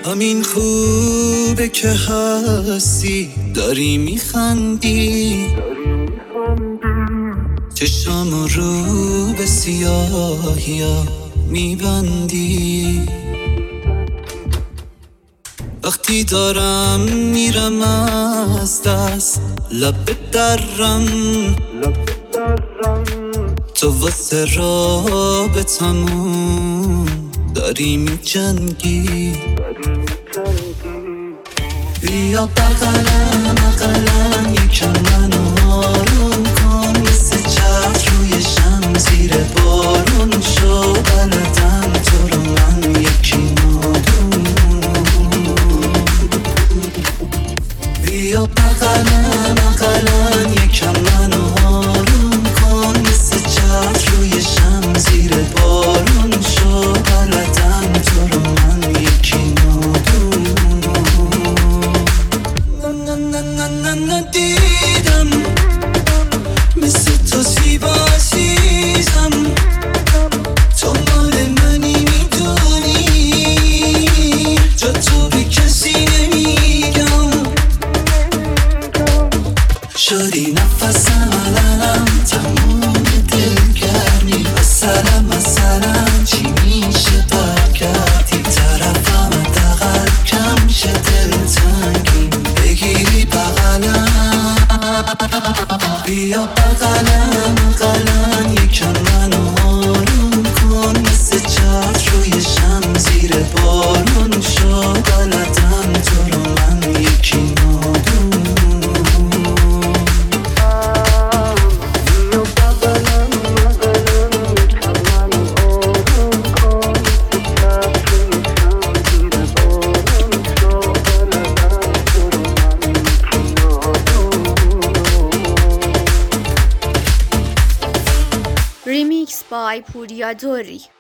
همین خوبه که هستی، داری میخندی، چشام رو به سیاهیا میبندی. وقتی دارم میرم از دست، لب درم تو واسه رابطمون داری میجنگی. بیا بغلم بغلم یکم منو آروم کن، مثل چتر روی شم زیر بارون شو، بلدم تو رو من یکی نادون. بیا بغلم بغلم یکم منو آروم کن، مثل چتر روی شم زیر بارون شو، بلدم تو رو من یکی نادون. ندیدم مثل تو زیبا عزیزم، تو مال منی میدونی، جا تو به کسی نمیگم. شدی نفسم علم تموم دلگرمی، مثلا چی میشه برگردی طرفم، حداقل کم شه دلتنگی بگیری بغلم. بیا بغلم بغلم یکم منو آروم کن، مثل چتر روی شم زیر بارون شو، بلدم تو رو من یکی نادون. Remix by Puriya Dori.